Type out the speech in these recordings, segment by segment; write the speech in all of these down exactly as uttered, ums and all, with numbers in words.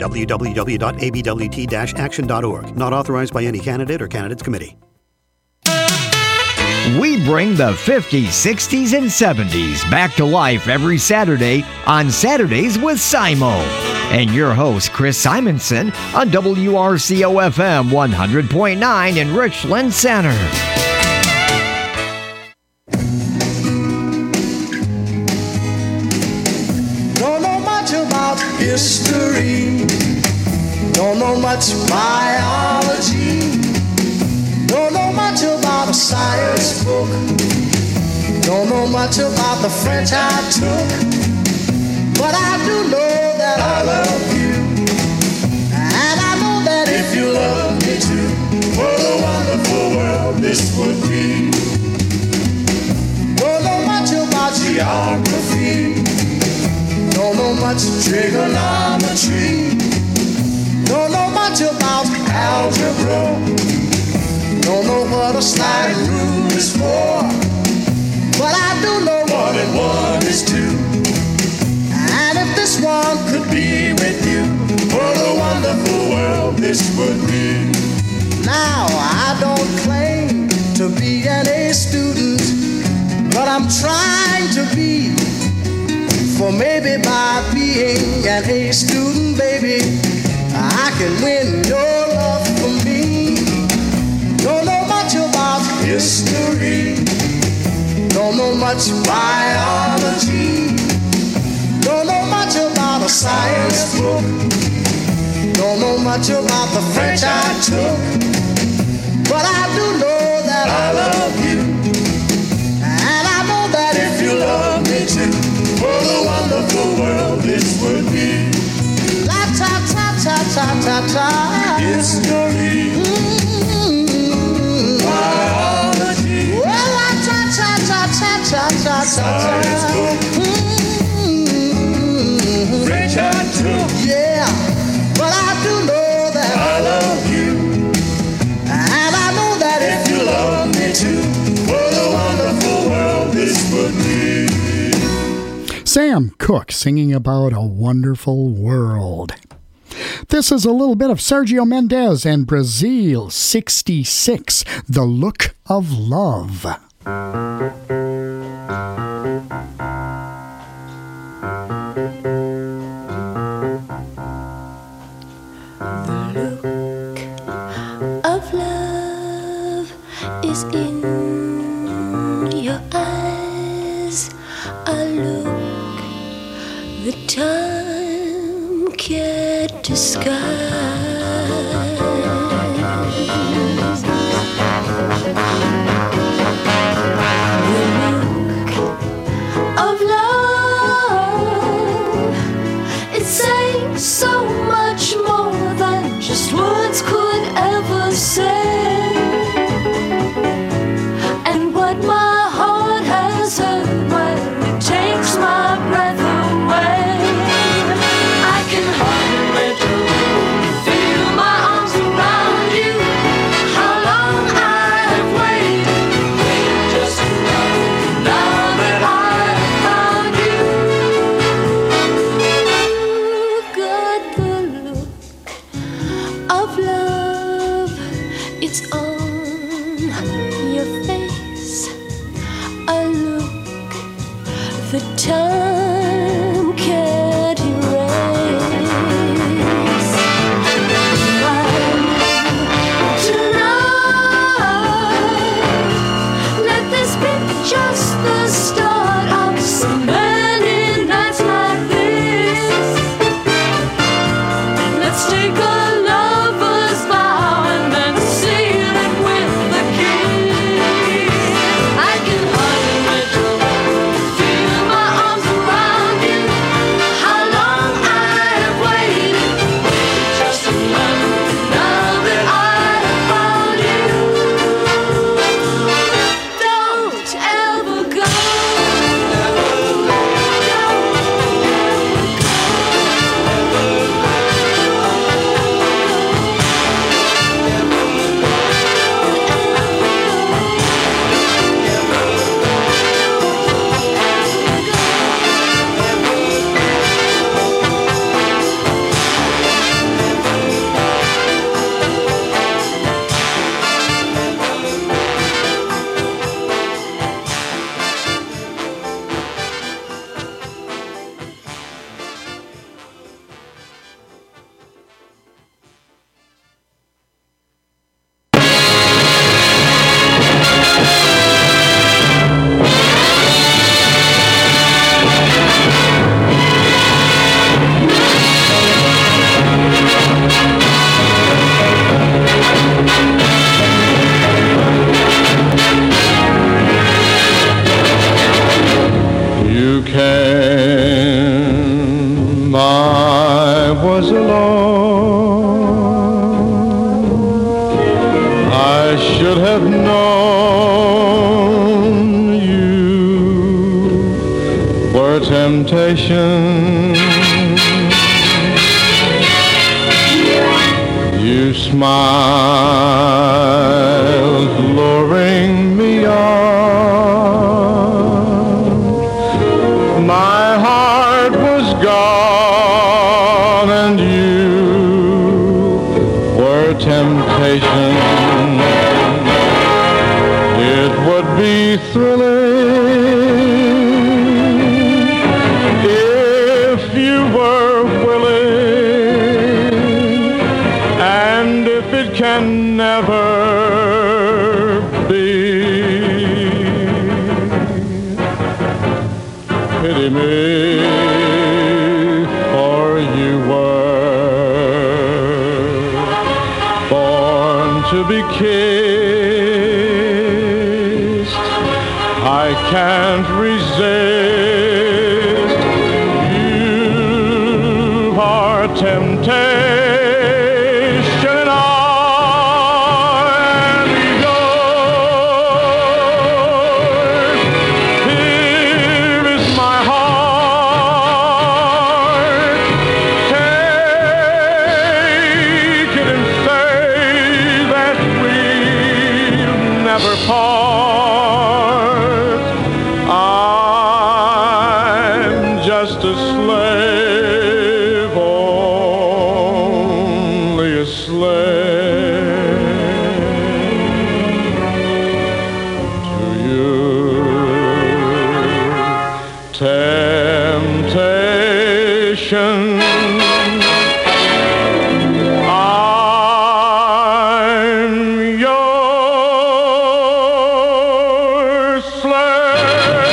w w w dot a b w t dash action dot org. Not authorized by any candidate or candidates committee. We bring the fifties, sixties, and seventies back to life every Saturday on Saturdays with Simo. And your host, Chris Simonson, on W R C O F M one hundred point nine in Richland Center. Don't know much about history. Don't know much biology. Don't know much about a science book. Don't know much about the French I took. But I do know that I love you. And I know that if you love me too, what a wonderful world this would be. Don't know much about geography. Don't know much trigonometry. Don't know much about algebra. Don't know what a slide rule is for, but I do know one and one is two. And if this one could be with you, what a wonderful world this would be. Now I don't claim to be an A student, but I'm trying to be. For maybe by being an A student, baby, I can win your love for me. Don't know much about history. Don't know much biology. Don't know much about a science book. Don't know much about the French I took. But I do know that I love you. And I know that if you love me too, what a wonderful world this would be. La ta ta ta ta ta ta. History. Mm-hmm. Biology. Well, la ta ta ta ta ta ta ta. Science book. Mm-hmm. French I took. Yeah, but I do know that I love you. And I know that if you love me too, what a wonderful world this would be. Sam Cooke singing about a wonderful world. This is a little bit of Sergio Mendes and Brazil sixty-six, The Look of Love. The look of love is in your eyes, a look that time can't disguise. Of love, it says so much more than just words could ever say. And what my heart has heard, well, it takes my breath away. I can hardly feel my arms around you. How long I have waited just to know now that I found you. Got the look of love, it's on your face. A look that time can't erase. Tonight, let this be just the start of so many nights like this. Let's take a lover's vow and then seal it with a kiss. I can hardly feel my arms around I should have known you were temptation. You smiled, luring me on. My heart was gone, and you were temptation. It would be thrilling if you were willing, and if it can never be, pity me, for you were born to be kissed. I can't resist. You are temptation, and I'm yours. Here is my heart. Take it and say that we'll never part. I'm just a slave, only a slave to you. Temptation, I'm your slave.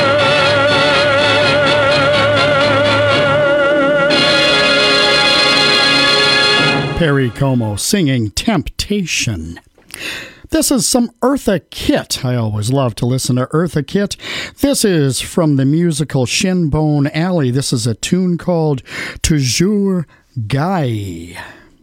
Perry Como singing Temptation. This is some Eartha Kitt. I always love to listen to Eartha Kitt. This is from the musical Shinbone Alley. This is a tune called Toujours Gay.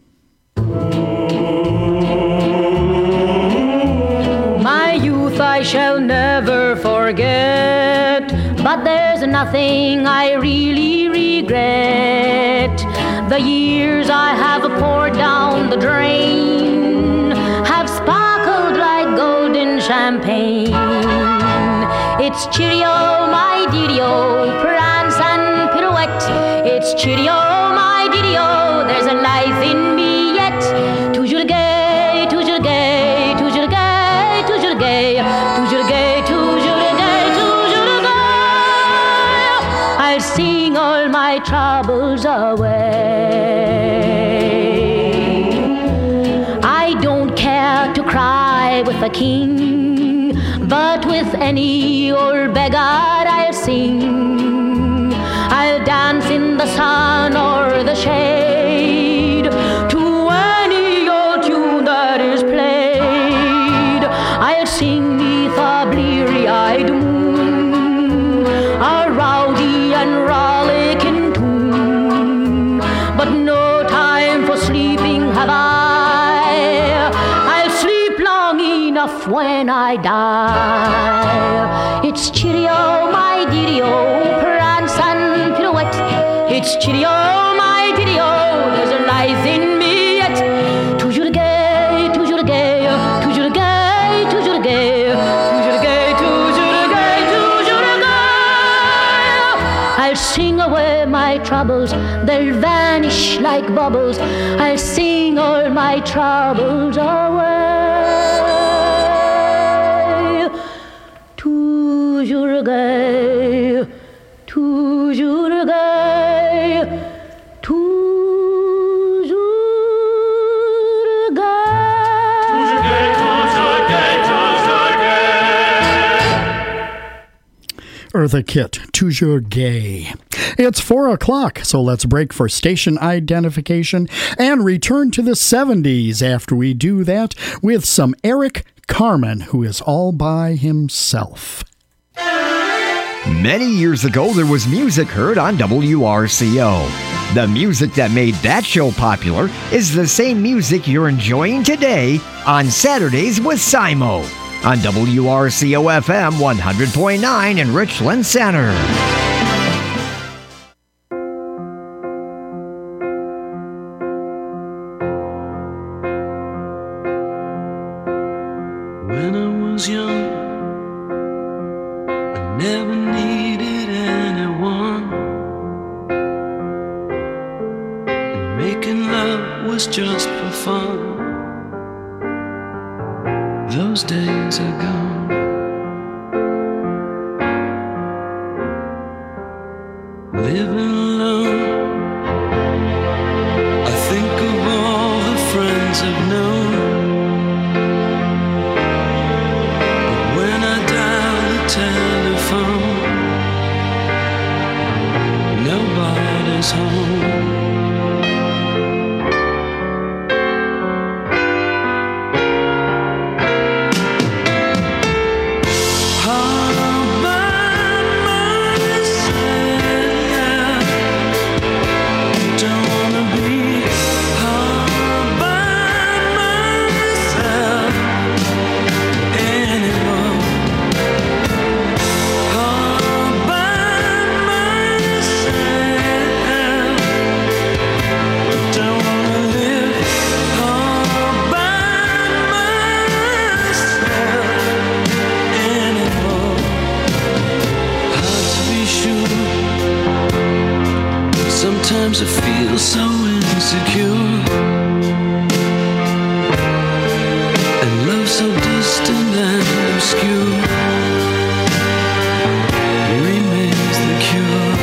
My youth I shall never forget, but there's nothing I really regret. The years I have poured down the drain have sparkled like golden champagne. It's Cheerio, my deario, prance and pirouette. It's Cheerio, my deario, there's a life in me yet. Toujours gay, toujours gay, toujours gay, toujours gay, toujours gay, toujours gay, toujours gay. I'll sing all my troubles away. I don't care to cry with a king, but with any old beggar I'll sing. I'll dance in the sun or the shade to any old tune that is played. I'll sing neath a bleary-eyed moon, a rowdy and rollicking tune, but no time for sleeping have I. I'll sleep long enough when I die. It's Cheerio, my deario, prance and pirouette. It's Cheerio, my deario, there's a life in me yet. Toujours gay, toujours gay, toujours gay, toujours gay, toujours gay, toujours gay, toujours gay. I'll sing away my troubles, they'll vanish like bubbles. I'll sing all my troubles away. Toujours gay, toujours gay, toujours gay. Eartha Kitt, Toujours Gay. It's four o'clock, so let's break for station identification and return to the seventies after we do that with some Eric Carmen, who is all by himself. Many years ago, there was music heard on W R C O. The music that made that show popular is the same music you're enjoying today on Saturdays with Simo on W R C O F M one hundred point nine in Richland Center. When I was young, I never needed anyone, and making love was just for fun. Those days are gone. Living alone, I think of all the friends I've known. But when I dial the telephone, nobody's home. Sometimes I feel so insecure, and love so distant and obscure remains the cure.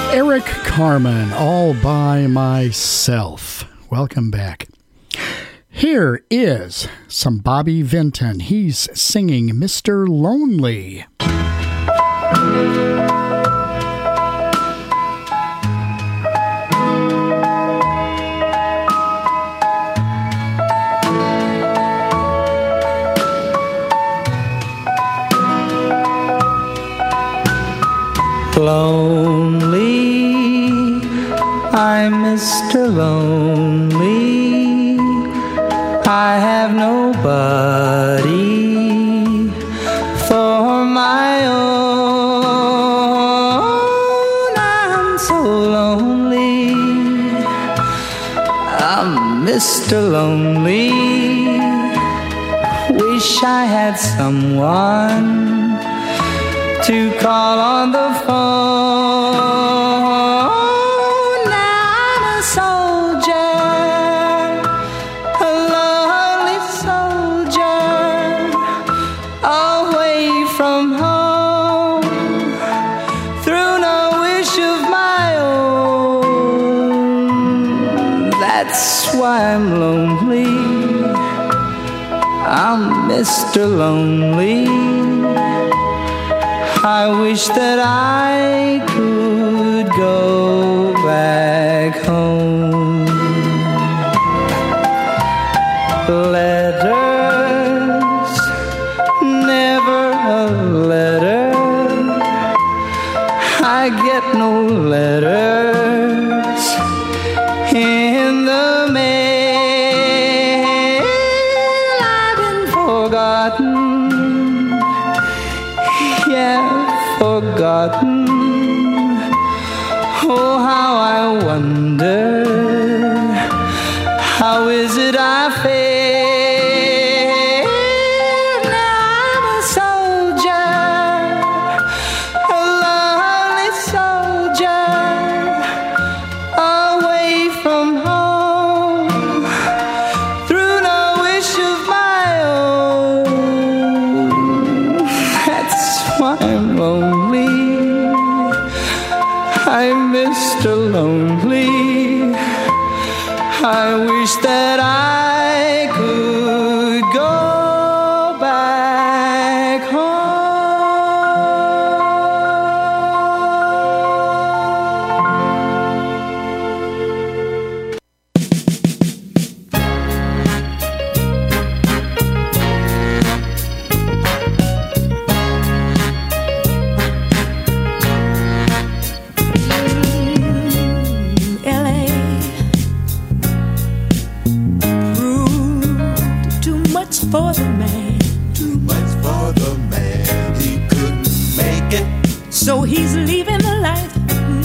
Carmen, All By Myself. Welcome back. Here is some Bobby Vinton. He's singing Mister Lonely. Lonely, I'm Mister Lonely. I have nobody for my own. I'm so lonely. I'm Mister Lonely. Wish I had someone to call on the phone. Now I'm a soldier, a lonely soldier, away from home, through no wish of my own. That's why I'm lonely. I'm Mister Lonely. I wish that I could go back home. Letters, never a letter. I get no letters in the mail. I've been forgotten. Yeah, forgotten. Oh, how I wonder, how is it I fail? Now I'm a soldier, a lonely soldier, away from home, through no wish of my own. That's why I'm lonely. I'm Mister Lonely. I wish that I could go back for the man. Too much for the man. He couldn't make it. So he's leaving the life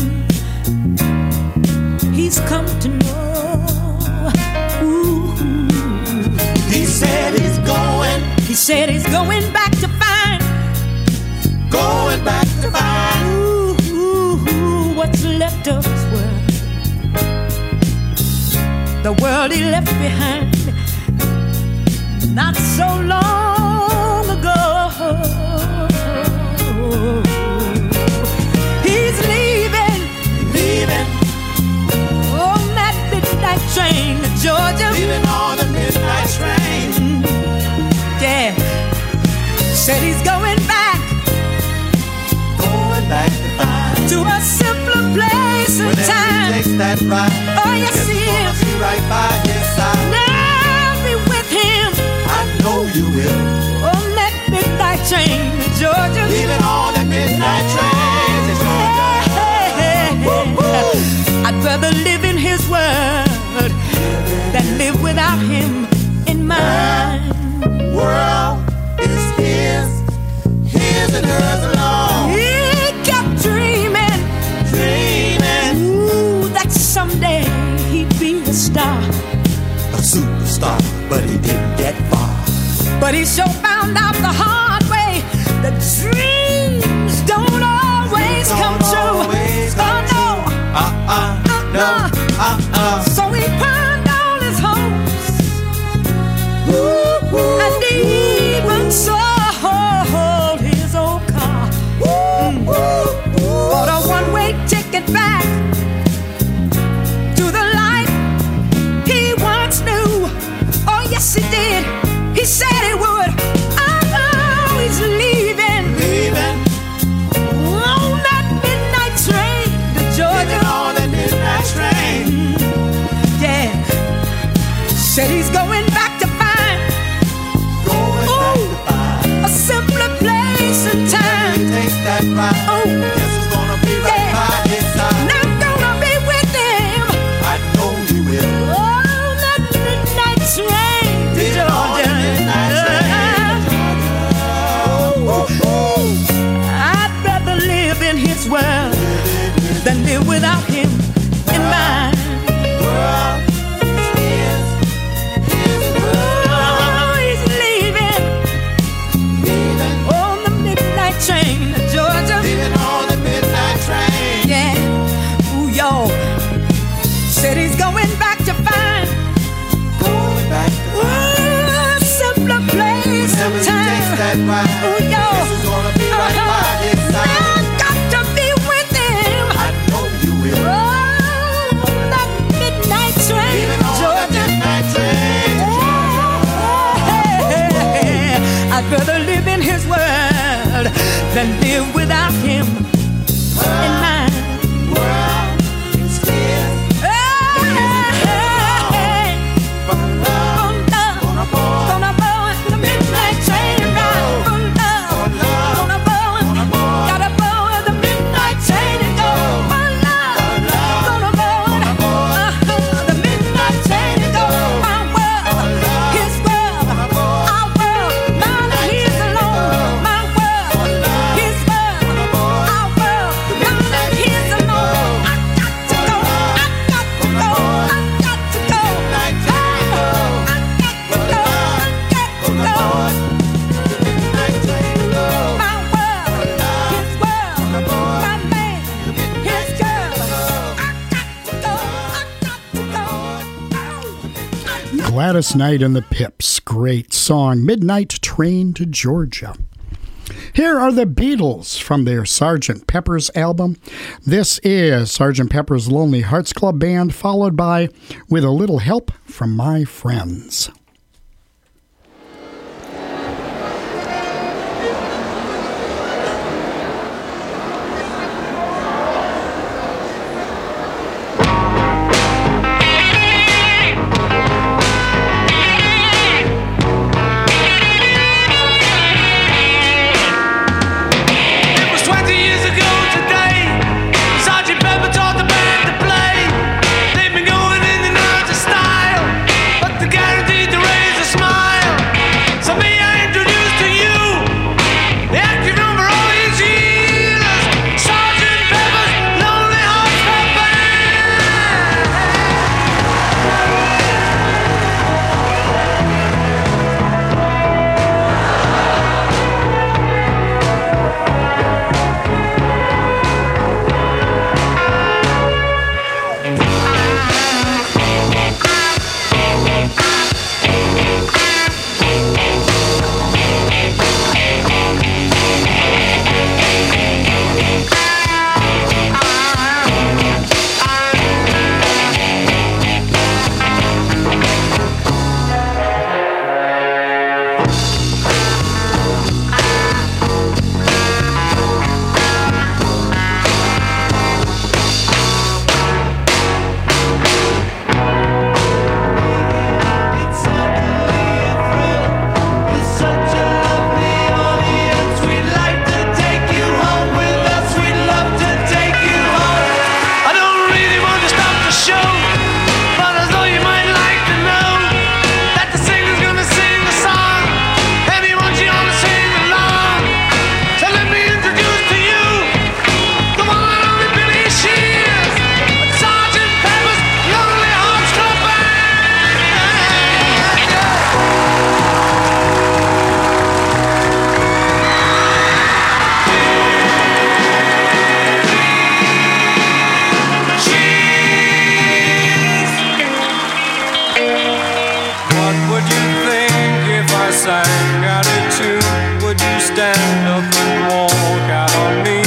he's come to know. Ooh. He said he's going. He said he's going back to find. Going back to find. Ooh, ooh, ooh, what's left of his world. The world he left behind not so long ago. He's leaving, leaving on that midnight train to Georgia. Leaving on the midnight train. Yeah, said he's going back, going back to find to a simpler place and whenever time. He takes that ride. Oh yes, he is. Be right by his side. Now be with him. I know you will. On that midnight train to Georgia. Leaving on that midnight train to Georgia. I'd rather live in his world than live without him in mine. The world is his, his and hers alone. He kept dreaming, dreaming, ooh, that someday he'd be a star, a superstar, but he didn't get far. But he sure found out the hard way. The dream his world than live without him in mine. Oh, he's leaving on the midnight train to Georgia. Leaving on the midnight train. Yeah, ooh, y'all. Said he's going back to find Going back to ooh, a simpler place Whenever and he time. takes that ride, Ooh, y'all. this is gonna be right by his side. I've got to be with him. I know you will. Oh, that midnight train, Leaving on the Georgia. midnight train. Yeah. I'd rather live in his world than live without him in mine. World is his. Hey, But love, oh, love, gonna board, gonna board the midnight train ride. Oh, love, gonna board, gotta board the midnight train and go. Oh, love, gonna board uh, the midnight train and go. My world, his world, our world, mine and his alone. My world, his world, our world, mine and his alone. I got to go, I got to go, I got to go. Hey, I got to go, I got to go. midnight train go. My world, his world, my man, his girl. I got to go, I got to go. Gladys Knight and the Pips. Great song, Midnight Train to Georgia. Here are the Beatles from their Sergeant Pepper's album. This is Sergeant Pepper's Lonely Hearts Club Band, followed by With a Little Help from My Friends. It was twenty years ago today. Sergeant Pepper taught the band to play. They've been going in and out of style, but they're guaranteed to raise a smile. So may I introduce to you the active number all these years, Sergeant Pepper's Lonely Hearts Club Band. It's certainly a thrill. You're such a lovely audience. We'd like to take you home with us. We'd love to take you home. I don't really want to stop the show, but I thought you might like to know that the singer's gonna sing a song, and he wants you all to sing along. So let me introduce to you the one and only Billy Shears, Sergeant Pepper's Lonely Hearts Club Band. What would you think if I sang out a tune? Would you stand up and walk out on me?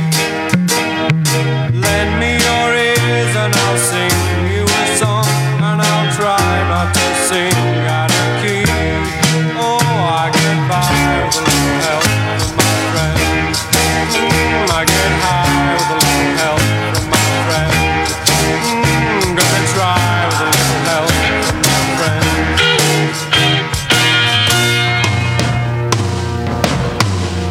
Lend me your ears and I'll sing you a song, and I'll try not to sing out of key. Oh, I get by with a little help from my friends. Mm, I get high with a little help from my friends. Mm, gonna try with a little help from my friends.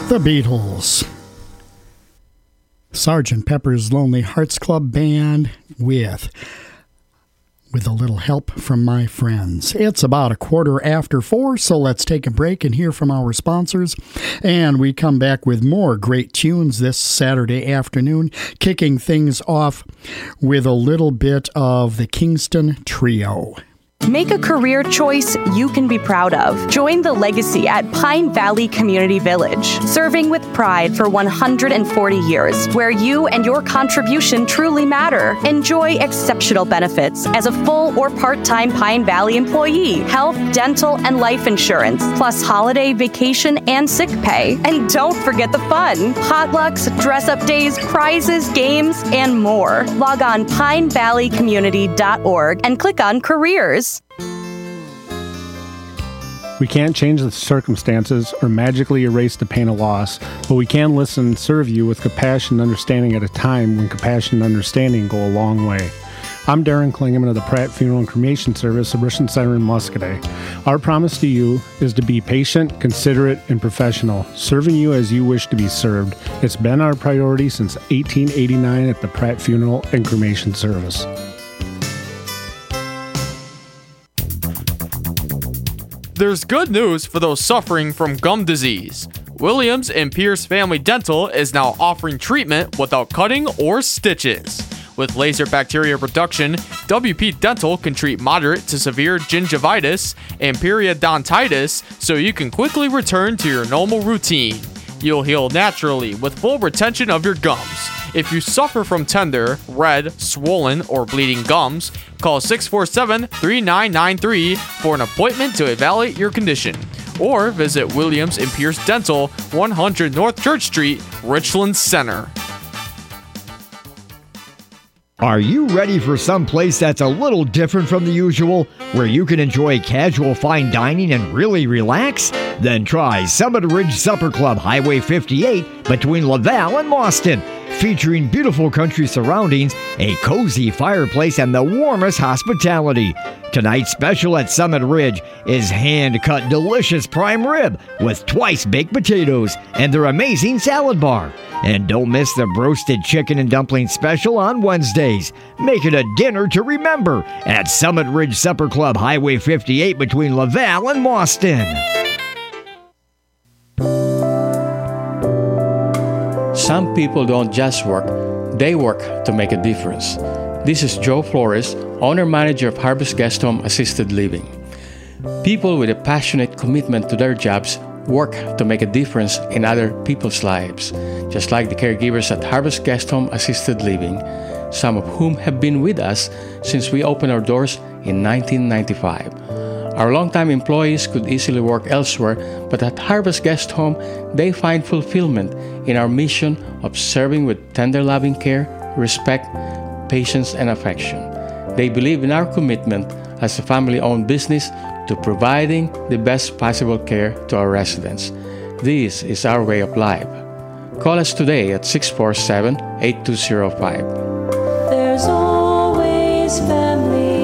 The Beatles. Sergeant Pepper's Lonely Hearts Club Band with with a little help from my friends. It's about a quarter after four, so let's take a break and hear from our sponsors. And we come back with more great tunes this Saturday afternoon, kicking things off with a little bit of the Kingston Trio. Make a career choice you can be proud of. Join the legacy at Pine Valley Community Village, serving with pride for one hundred forty years, where you and your contribution truly matter. Enjoy exceptional benefits as a full or part-time Pine Valley employee, health, dental, and life insurance, plus holiday, vacation, and sick pay. And don't forget the fun. Potlucks, dress-up days, prizes, games, and more. Log on pine valley community dot org and click on careers. We can't change the circumstances or magically erase the pain of loss, but we can listen and serve you with compassion and understanding at a time when compassion and understanding go a long way. I'm Darren Klingeman of the Pratt Funeral and Cremation Service of Richland Center in Muscadet. Our promise to you is to be patient, considerate, and professional, serving you as you wish to be served. It's been our priority since eighteen eighty-nine at the Pratt Funeral and Cremation Service. There's good news for those suffering from gum disease. Williams and Pierce Family Dental is now offering treatment without cutting or stitches. With laser bacteria reduction, W P Dental can treat moderate to severe gingivitis and periodontitis so you can quickly return to your normal routine. You'll heal naturally with full retention of your gums. If you suffer from tender, red, swollen, or bleeding gums, call six four seven, three nine nine three for an appointment to evaluate your condition. Or visit Williams and Pierce Dental, one hundred North Church Street, Richland Center. Are you ready for some place that's a little different from the usual, where you can enjoy casual fine dining and really relax? Then try Summit Ridge Supper Club, Highway fifty-eight, between Laval and Mauston. Featuring beautiful country surroundings, a cozy fireplace, and the warmest hospitality. Tonight's special at Summit Ridge is hand-cut delicious prime rib with twice-baked potatoes and their amazing salad bar. And don't miss the roasted chicken and dumpling special on Wednesdays. Make it a dinner to remember at Summit Ridge Supper Club, Highway fifty-eight, between Laval and Mauston. Some people don't just work, they work to make a difference. This is Joe Flores, owner-manager of Harvest Guest Home Assisted Living. People with a passionate commitment to their jobs work to make a difference in other people's lives, just like the caregivers at Harvest Guest Home Assisted Living, some of whom have been with us since we opened our doors in nineteen ninety-five. Our longtime employees could easily work elsewhere, but at Harvest Guest Home, they find fulfillment in our mission of serving with tender loving care, respect, patience, and affection. They believe in our commitment as a family-owned business to providing the best possible care to our residents. This is our way of life. Call us today at six four seven, eight two zero five. There's always family here.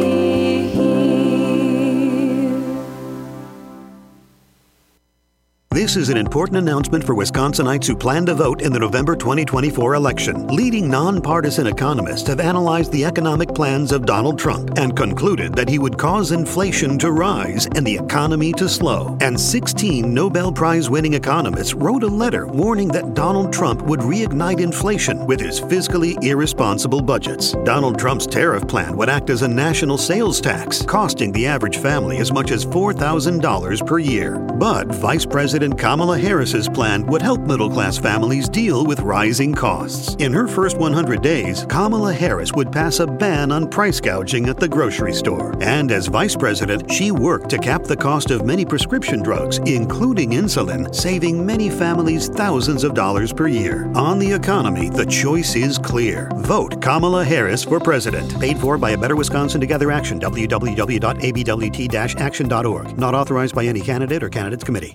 This is an important announcement for Wisconsinites who plan to vote in the November twenty twenty-four election. Leading nonpartisan economists have analyzed the economic plans of Donald Trump and concluded that he would cause inflation to rise and the economy to slow. And sixteen Nobel Prize-winning economists wrote a letter warning that Donald Trump would reignite inflation with his fiscally irresponsible budgets. Donald Trump's tariff plan would act as a national sales tax, costing the average family as much as four thousand dollars per year. But Vice President Kamala Harris's plan would help middle-class families deal with rising costs. In her first one hundred days, Kamala Harris would pass a ban on price gouging at the grocery store. And as vice president, she worked to cap the cost of many prescription drugs, including insulin, saving many families thousands of dollars per year. On the economy, the choice is clear. Vote Kamala Harris for president. Paid for by a Better Wisconsin Together Action, w w w dot a b w t dash action dot org. Not authorized by any candidate or candidates committee.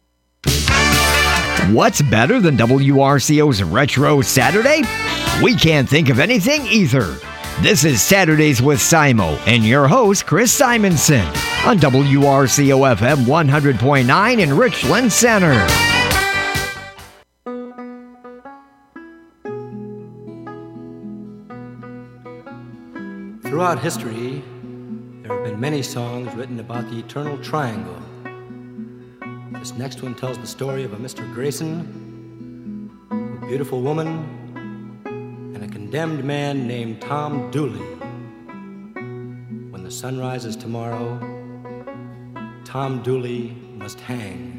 What's better than W R C O's Retro Saturday? We can't think of anything either. This is Saturdays with Simo and your host, Chris Simonson, on W R C O F M one hundred point nine in Richland Center. Throughout history, there have been many songs written about the eternal triangle. This next one tells the story of a Mister Grayson, a beautiful woman, and a condemned man named Tom Dooley. When the sun rises tomorrow, Tom Dooley must hang.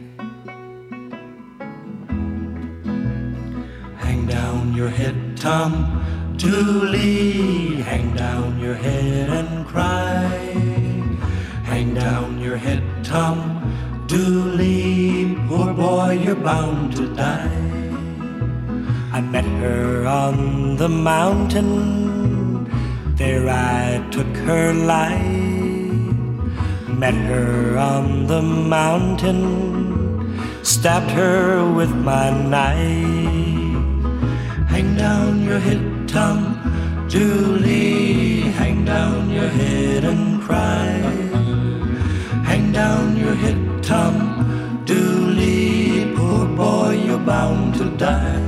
Hang down your head, Tom Dooley, hang down your head and cry. Hang down your head, Tom Dooley, poor boy, you're bound to die. I met her on the mountain, there I took her life. Met her on the mountain, stabbed her with my knife. Hang down your head, Tom Dooley, hang down your head and cry. Hang down your head, Tom Dooley, poor boy, you're bound to die.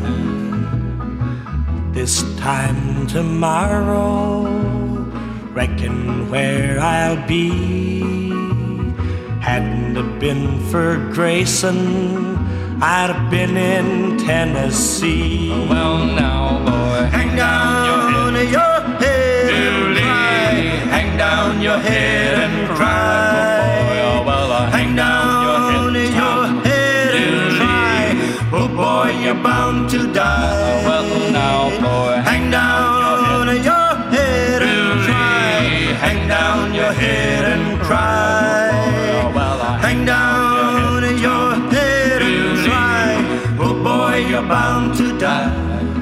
This time tomorrow, reckon where I'll be. Hadn't it been for Grayson, I'd have been in Tennessee. Oh, well, now, boy, hang down your head, your head Dooley. And cry. Hang down your head and cry. Oh, well, uh, hang down your head, your head and cry. Oh, boy, you're bound to die. Oh, well, now, boy, hang down your head, your head and cry. Hang down your head and cry. Oh, well, uh, hang down your head and cry. Oh, boy, you're bound to die.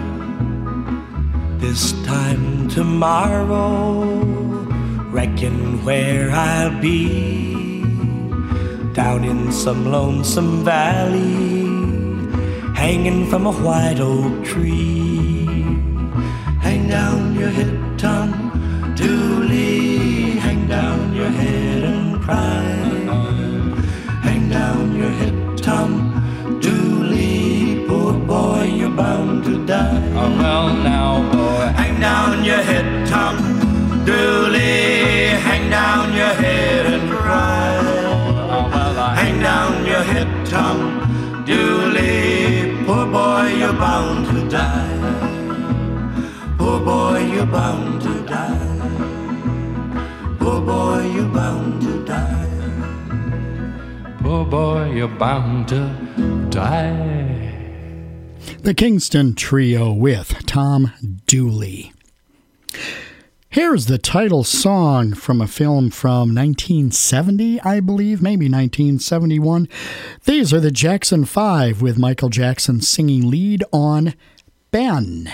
This time tomorrow, reckon where I'll be. Down in some lonesome valley, hanging from a white oak tree. Hang down your head, Tom Dooley, hang down your head and cry. Hang down your head, Tom Dooley, poor boy, you're bound to die. Oh, well, now, boy, hang down your head, Tom Dooley, hang down your head and cry. Oh, well, I hang down your head, Tom Dooley, poor boy, you're bound to die. Poor boy, you're bound to die. Poor boy, you're bound to die. Poor boy, you're bound to die. The Kingston Trio with Tom Dooley. Here's the title song from a film from nineteen seventy, I believe, maybe nineteen seventy-one. These are the Jackson Five with Michael Jackson singing lead on Ben.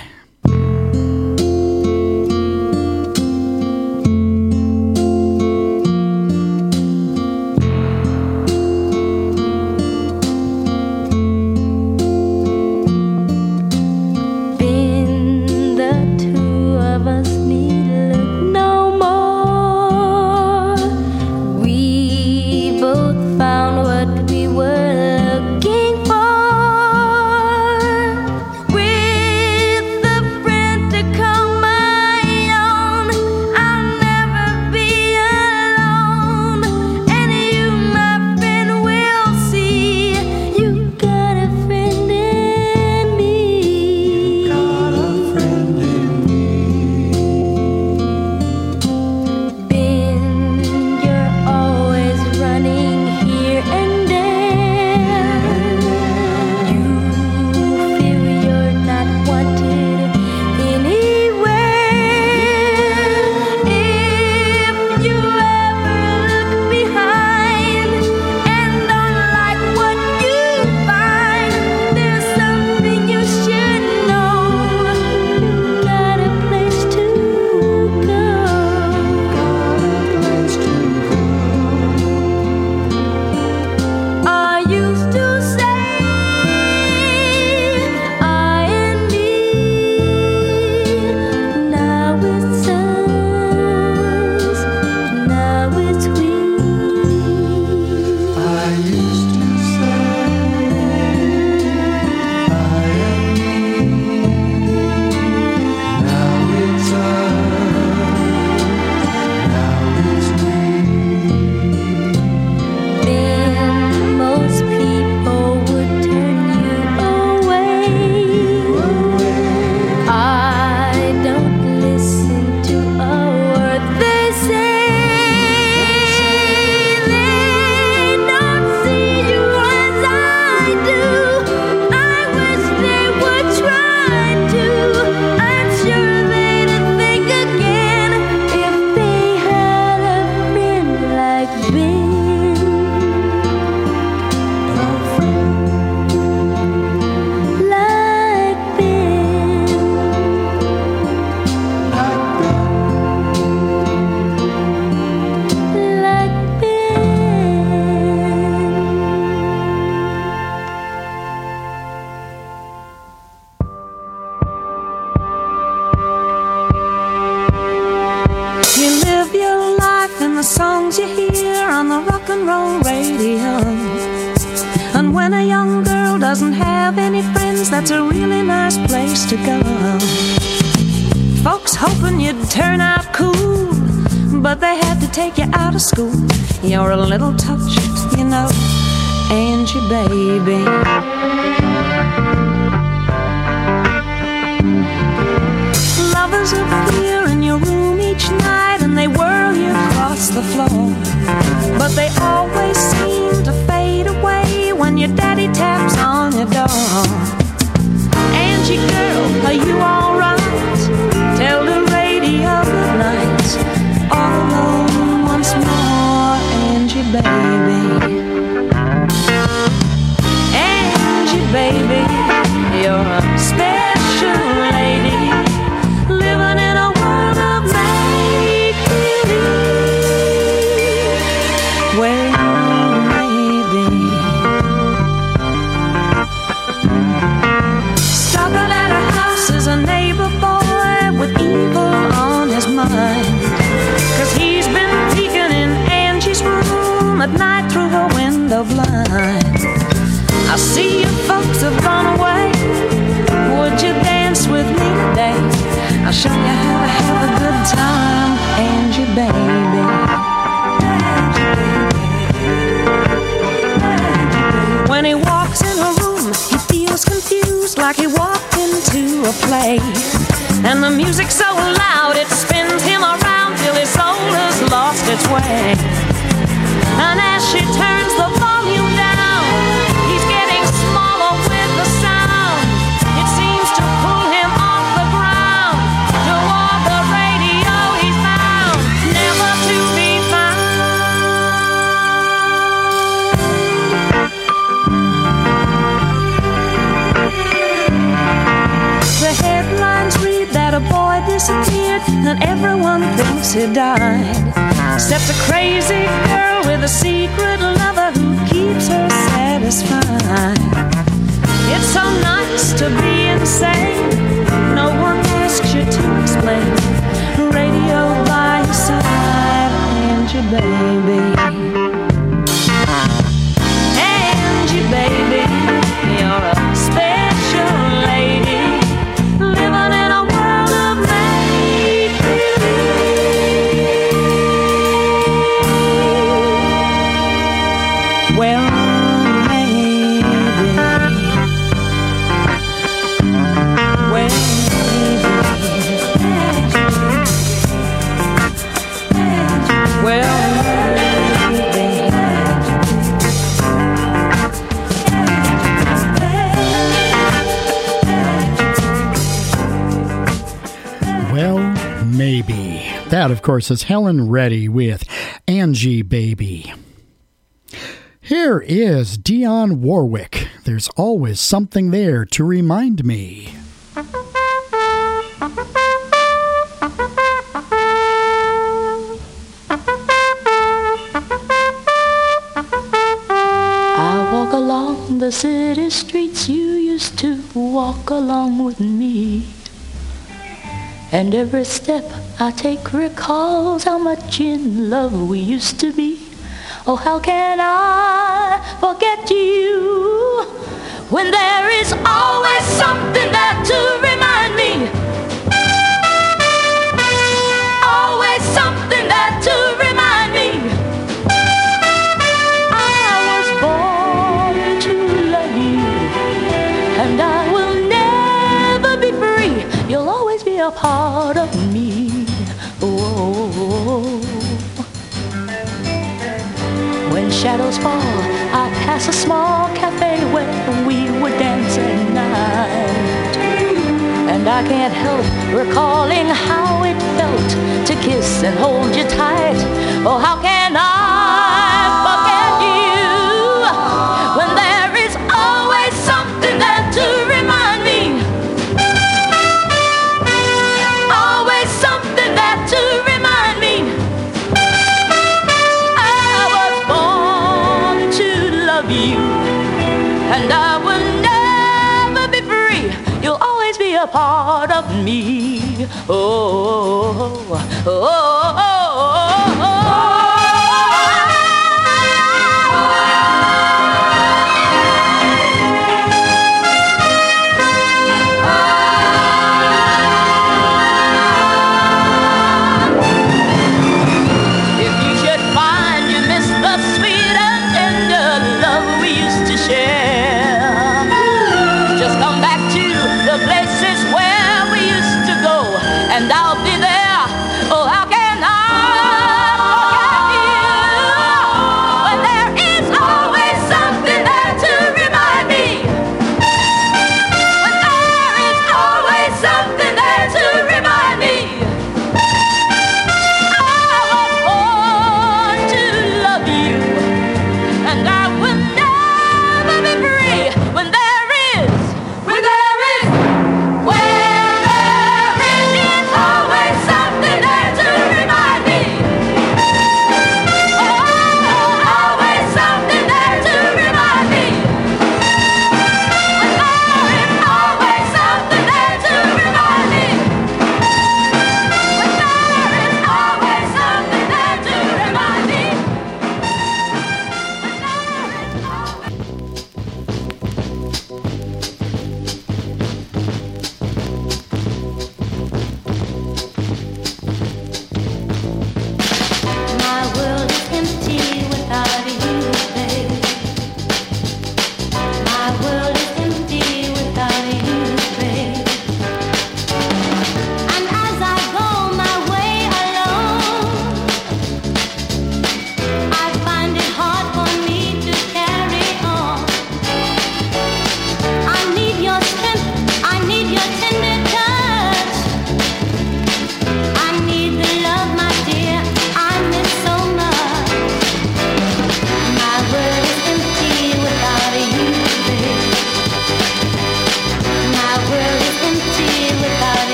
and roll radio. And when a young girl doesn't have any friends, that's a really nice place to go. Folks hoping you'd turn out cool, but they had to take you out of school. You're a little touched, you know, Angie, baby. Lovers appear in your room each night and they whirl you across the floor, but they always seem to fade away when your daddy taps on your door. Angie, girl, are you alright? Tell the radio good night. All alone once more, Angie, baby. Angie, baby, you're a special lady, living in a world of make-believe. Well, maybe. Stopping at her house is a neighbor boy with evil on his mind, 'cause he's been peeking in Angie's room at night through her window blind. I see you folks have gone away. Would you dance with me today? I'll show you how to have a good time, Angie, baby. When he walks in her room, he feels confused, like he walked into a play. And the music's so loud, it spins him around till his soul has lost its way. And as she turns the volume down, he's getting smaller with the sound. It seems to pull him off the ground toward the radio he's bound, never to be found. The headlines read that a boy disappeared and everyone thinks he died, except a crazy girl with a secret lover who keeps her satisfied. It's so nice to be insane, no one asks you to explain. Radio by your side, Angie, baby. Angie, baby, you're a special lady, living in a world of make-believe. Well, maybe. Well, maybe. Well, Well, maybe. That, of course, is Helen Reddy with Angie, Baby. Here is Dionne Warwick. There's always something there to remind me. I walk along the city streets you used to walk along with me. And every step I take recalls how much in love we used to be. Oh, how can I forget you when there is always something there to remind me? Always something there to remind me. I was born to love you, and I will never be free. You'll always be a part of me. Oh, when shadows fall, I pass a small cafe where we would dance at night, and I can't help recalling how it felt to kiss and hold you tight. Oh, how can I forget you when there is always something there to remind me? Always something there to remind me. I was born to love you, and I will never be free. You'll always be a part of me. Oh, oh, oh, oh, oh, oh.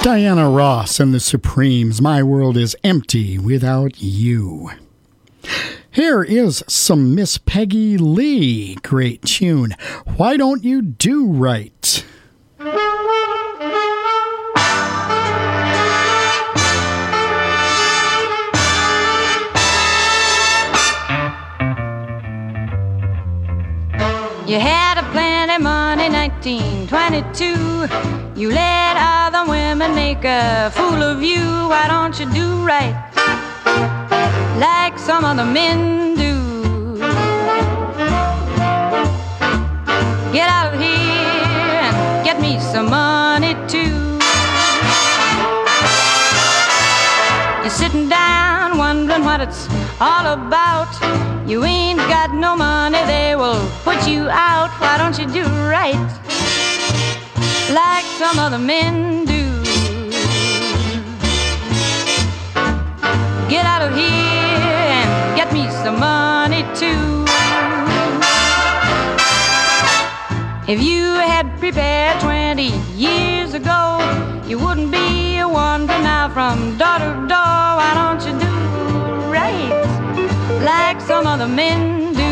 Diana Ross and the Supremes, My World is Empty Without You. Here is some Miss Peggy Lee. Great tune. Why Don't You Do Right? You had a plenty money, nineteen twenty-two. You let other women make a fool of you. Why don't you do right like some other men do? Get out of here and get me some money too. You're sitting down wondering what it's all about. You ain't got no money, they will put you out. Why don't you do right like some other men do? Get out of here and get me some money too. If you had prepared twenty years ago, you wouldn't be wandering now from door to door. Why don't you do right like some other men do?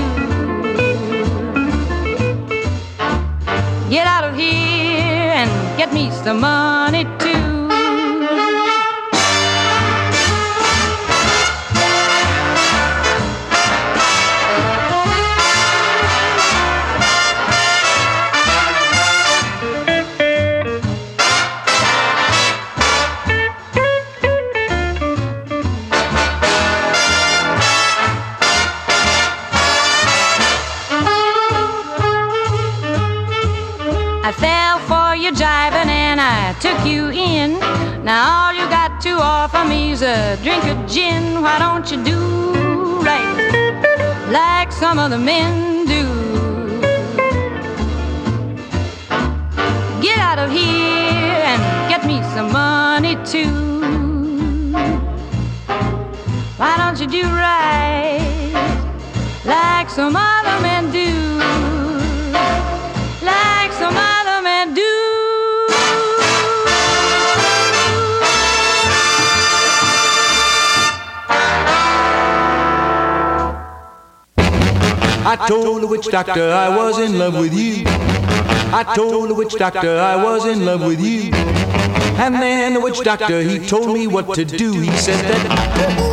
Get out of here and get me some money too. I fell for your jiving and I took you in. Now all you got to offer me is a drink of gin. Why don't you do right like some other men do? Get out of here and get me some money too. Why don't you do right like some other men do? Like some other men do. I told the witch doctor I was in love with you. I told the witch doctor I was in love with you. And then the witch doctor, he told me what to do. He said that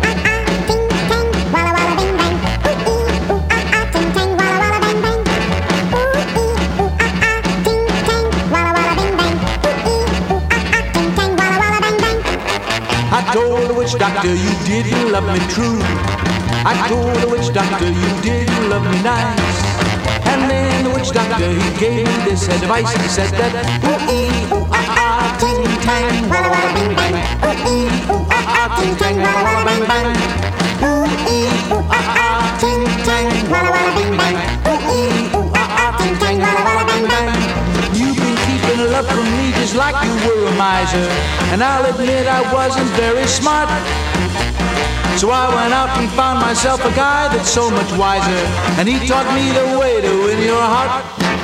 I told the witch doctor you didn't love me true. I told the witch doctor you didn't love me nice. And then the witch doctor he gave me this advice. He said that ooh ee ooh ah ah ting tang walla walla bing bang. Ooh ee ooh ah ah ting tang walla walla bang bang. Ooh ee ooh ah ah ting tang walla walla bing bang. Ooh ee ooh ah ah ting tang walla walla bang bang. You've been keeping love from me just like you were a miser. And I'll admit I wasn't very smart. So I went out and found myself a guy that's so much wiser. And he taught me the way to win your heart.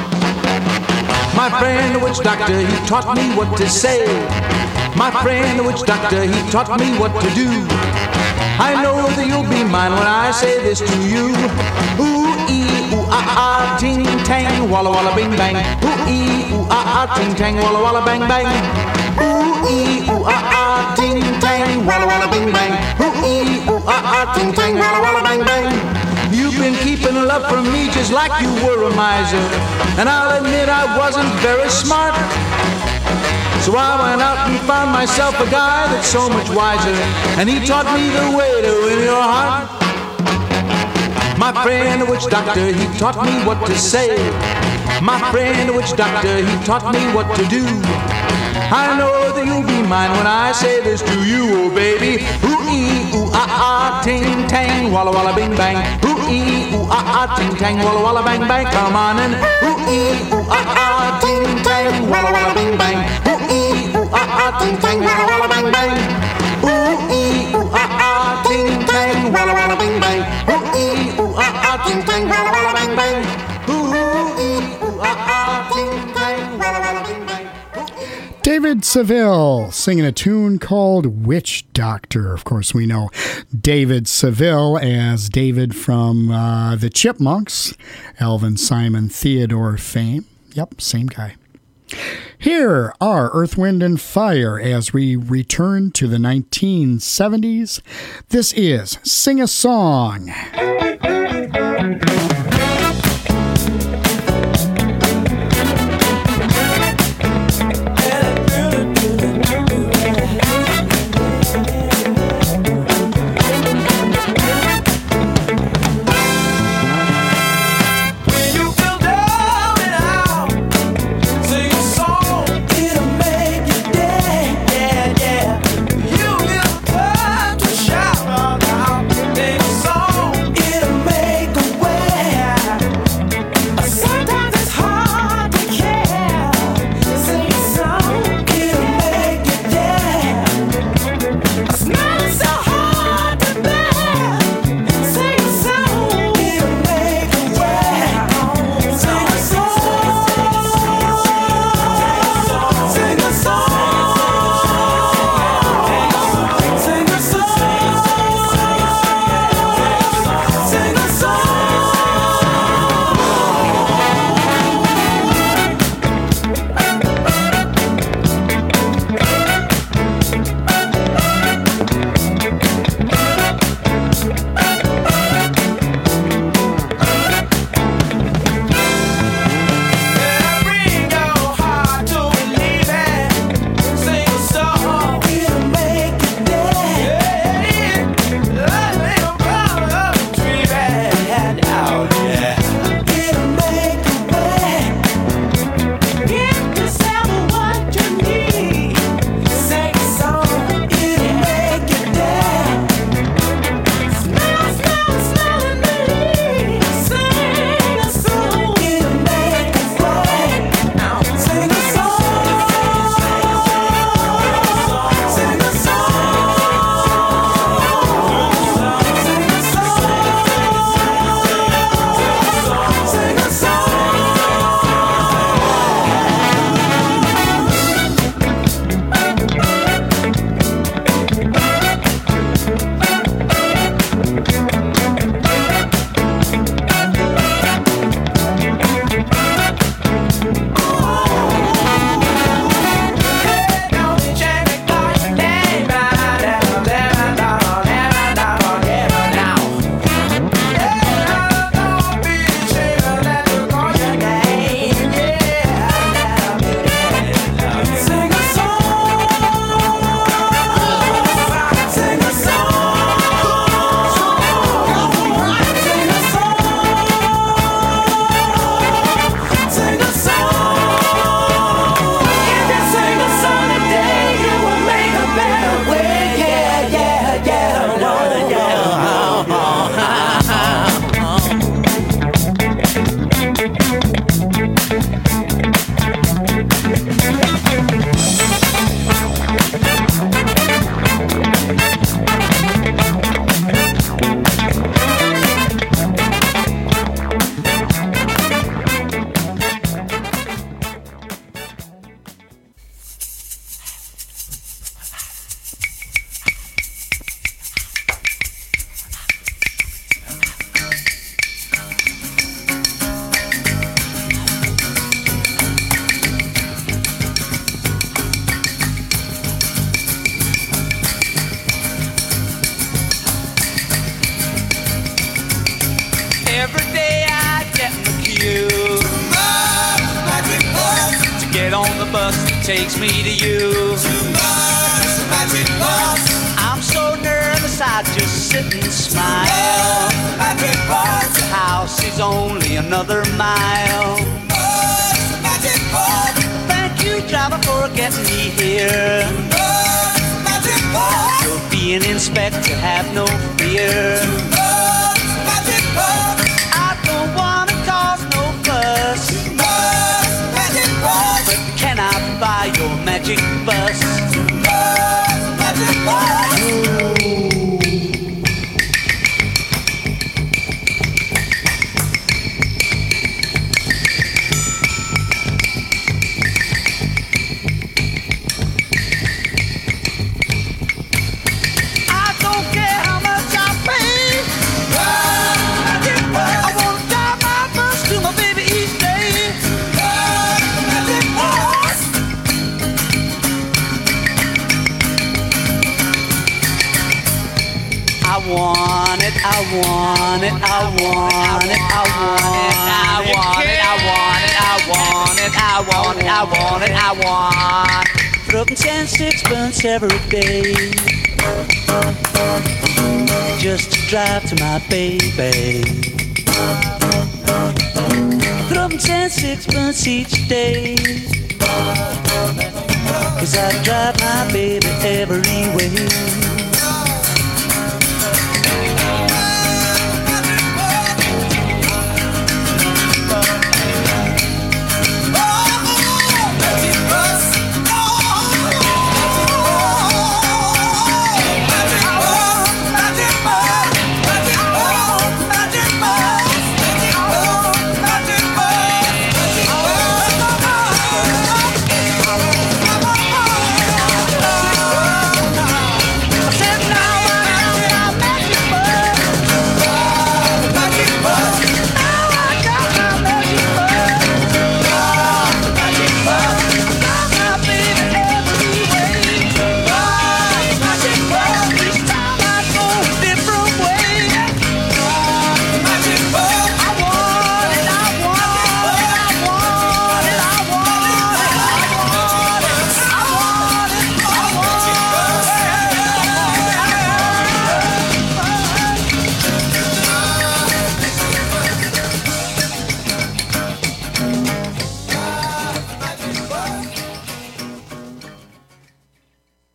My friend the witch doctor, he taught me what to say. My friend the witch doctor, he taught me what to do. I know that you'll be mine when I say this to you. Ooh ee ooh ah ah ting tang walla walla bing bang. Ooh ee ooh ah ah ting tang walla walla bang bang. Ooh ee ooh ah ah ting tang walla walla bing bang. Ooh ee ooh ah ah ting tang walla walla bang bang. You've been keeping love from me just like you were a miser. And I'll admit I wasn't very smart. So I went out and found myself a guy that's so much wiser. And he taught me the way to win your heart. My friend the witch doctor, he taught me what to say. My friend the witch doctor, he taught me what to do. I know that you'll be mine when I say this to you, oh baby. Ooh ee ooh ah ah ting tang walla walla bing bang. Ooh ee ooh ah ah ting tang walla walla bang bang. Come on and ooh ee ooh ah ah ting tang walla walla bing bang. Ooh ee ooh ah ah ting tang walla walla bang bang. Ooh ee ooh ah ah ting tang walla walla bing bang. Ooh ee ooh ah ah ting tang walla walla bang bang. Ooh ee ooh ah ah ting tang walla walla bing bang. David David Seville singing a tune called Witch Doctor. Of course, we know David Seville as David from uh, the Chipmunks, Alvin Simon Theodore fame. Yep, same guy. Here are Earth, Wind, and Fire as we return to the nineteen seventies. This is Sing a Song. Every day I get in the queue to get on the bus that takes me to you. I'm so nervous I just sit and smile. The house is only another mile. Thank you, driver, for getting me here. You're being inspected, have no fear. I don't wanna cause no fuss, but can I buy your magic bus? Magic bus. want it, I want it, I want it, I want it, I want it, I want it, I want it, I want it, I want it. Broken ten sixpence every day, just to drive to my baby. Broken ten sixpence each day, 'cause I drive my baby every way.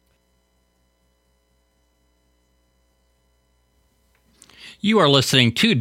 You are listening to